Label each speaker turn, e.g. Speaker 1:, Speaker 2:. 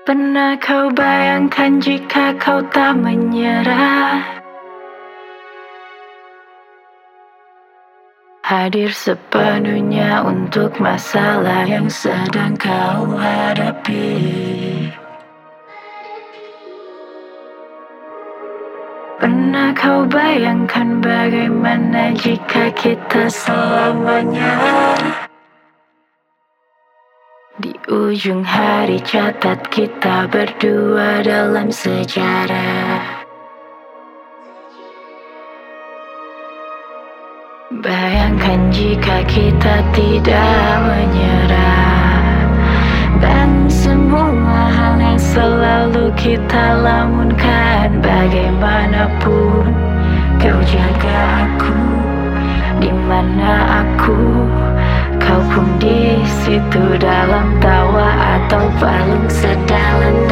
Speaker 1: Pernah kau bayangkan jika kau tak menyerah? Hadir sepenuhnya untuk masalah yang sedang kau hadapi. Pernah kau bayangkan bagaimana jika kita selamanya di ujung hari catat kita berdua dalam sejarah. Bayangkan jika kita tidak menyerah, dan semua hal yang selalu kita lamunkan. Bagaimanapun kau jaga aku, di mana aku, kau pun di situ, dalam tawa atau palung sedalam